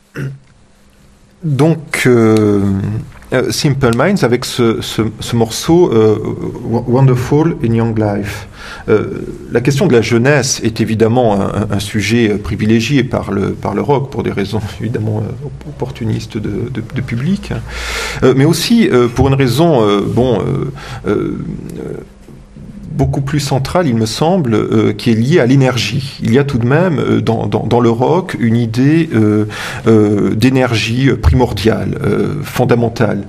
Donc, Simple Minds avec ce morceau Wonderful in Young Life. La question de la jeunesse est évidemment un sujet privilégié par le rock pour des raisons évidemment opportunistes de public, mais aussi pour une raison beaucoup plus centrale, il me semble, qui est liée à l'énergie. Il y a tout de même dans le rock une idée d'énergie primordiale, fondamentale.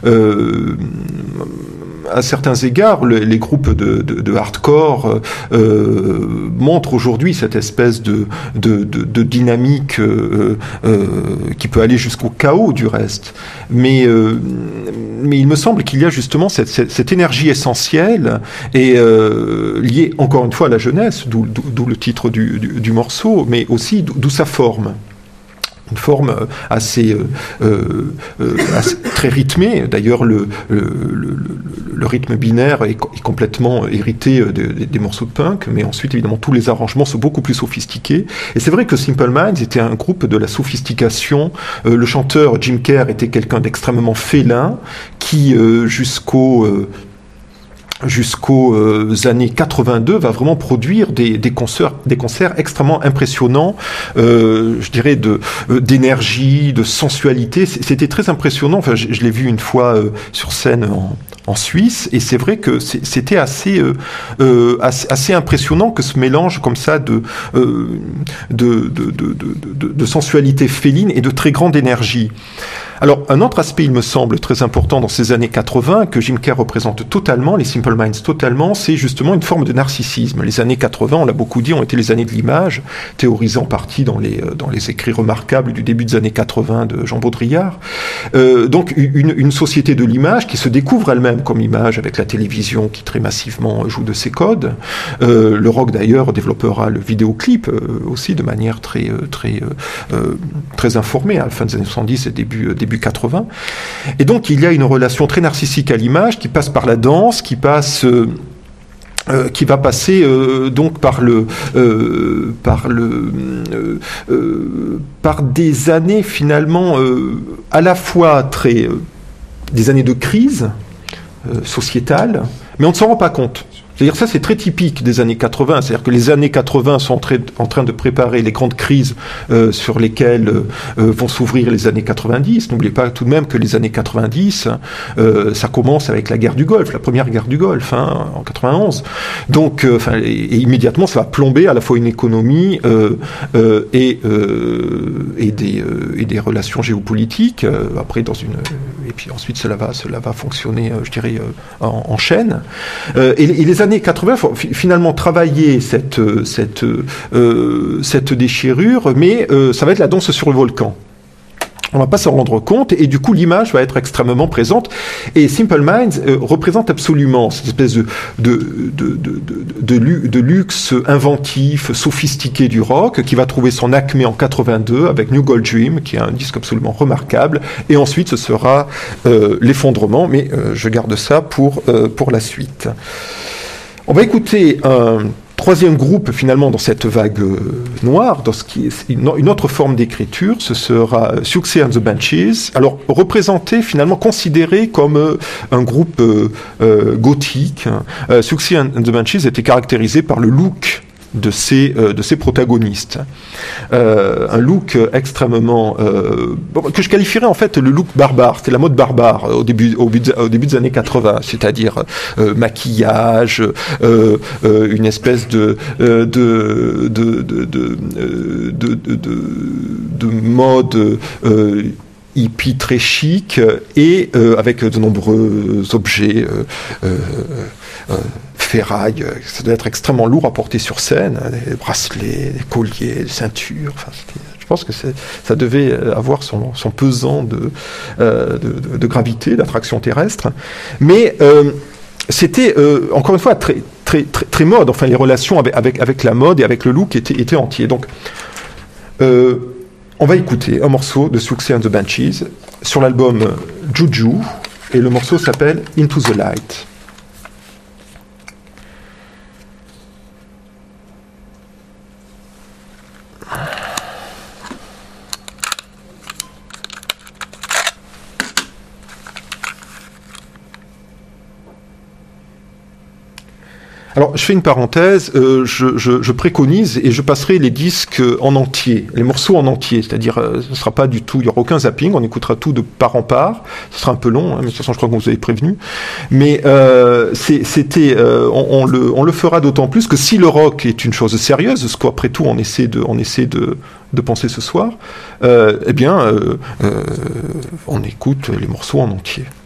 À certains égards, les groupes de hardcore montrent aujourd'hui cette espèce de dynamique qui peut aller jusqu'au chaos du reste. Mais il me semble qu'il y a justement cette énergie essentielle et liée encore une fois à la jeunesse, d'où le titre du morceau, mais aussi d'où sa forme. Une forme assez très rythmée. D'ailleurs, le rythme binaire est complètement hérité des morceaux de punk, mais ensuite, évidemment, tous les arrangements sont beaucoup plus sophistiqués. Et c'est vrai que Simple Minds était un groupe de la sophistication. Le chanteur Jim Kerr était quelqu'un d'extrêmement félin, qui jusqu'aux années 82 va vraiment produire des concerts extrêmement impressionnants, je dirais d'énergie, de sensualité. C'était très impressionnant. Enfin, je l'ai vu une fois sur scène en Suisse, et c'est vrai que c'était assez impressionnant que ce mélange comme ça de sensualité féline et de très grande énergie. Alors, un autre aspect, il me semble, très important dans ces années 80, que Jim Kerr représente totalement, les Simple Minds totalement, c'est justement une forme de narcissisme. Les années 80, on l'a beaucoup dit, ont été les années de l'image, théorisées en partie dans les écrits remarquables du début des années 80 de Jean Baudrillard. Donc, une société de l'image qui se découvre elle-même comme image avec la télévision qui très massivement joue de ses codes. Le rock, d'ailleurs, développera le vidéoclip aussi de manière très informée à la fin des années 70 et début 80. Et donc, il y a une relation très narcissique à l'image qui passe par la danse, qui va passer donc par des années finalement à la fois des années de crise sociétale, mais on ne s'en rend pas compte. C'est-à-dire ça, c'est très typique des années 80. C'est-à-dire que les années 80 sont en train de préparer les grandes crises sur lesquelles vont s'ouvrir les années 90. N'oubliez pas tout de même que les années 90, ça commence avec la guerre du Golfe, la première guerre du Golfe, en 91. Donc, et immédiatement, ça va plomber à la fois une économie et des relations géopolitiques. Après, et puis ensuite, cela va fonctionner, je dirais, en chaîne. Et les années 80 faut finalement travailler cette déchirure, mais ça va être la danse sur le volcan. On va pas s'en rendre compte, et du coup l'image va être extrêmement présente. Et Simple Minds représente absolument cette espèce de luxe inventif, sophistiqué du rock, qui va trouver son acmé en 82 avec New Gold Dream, qui est un disque absolument remarquable. Et ensuite ce sera l'effondrement, mais je garde ça pour la suite. On va écouter un troisième groupe finalement dans cette vague noire, dans ce qui est une autre forme d'écriture, ce sera Siouxsie and the Banshees. Alors représenté finalement, considéré comme un groupe gothique. Siouxsie and the Banshees était caractérisé par le look de ses protagonistes. Un look extrêmement que je qualifierais en fait le look barbare. C'était la mode barbare au début des années 80, c'est-à-dire maquillage, une espèce de mode hippie très chic et avec de nombreux objets ferraille, ça doit être extrêmement lourd à porter sur scène, des bracelets, des colliers, des ceintures, je pense que ça devait avoir son pesant de gravité, d'attraction terrestre, mais c'était encore une fois très mode, enfin les relations avec la mode et avec le look étaient entiers. Donc on va écouter un morceau de Siouxsie and the Banshees sur l'album Juju, et le morceau s'appelle Into the Light. Alors, je fais une parenthèse, je préconise et je passerai les disques en entier, les morceaux en entier, c'est-à-dire ce ne sera pas du tout, il n'y aura aucun zapping, on écoutera tout de part en part, ce sera un peu long, hein, mais de toute façon je crois qu'on vous avait prévenu, mais on le fera d'autant plus que si le rock est une chose sérieuse, ce qu'après tout on essaie de penser ce soir, on écoute les morceaux en entier.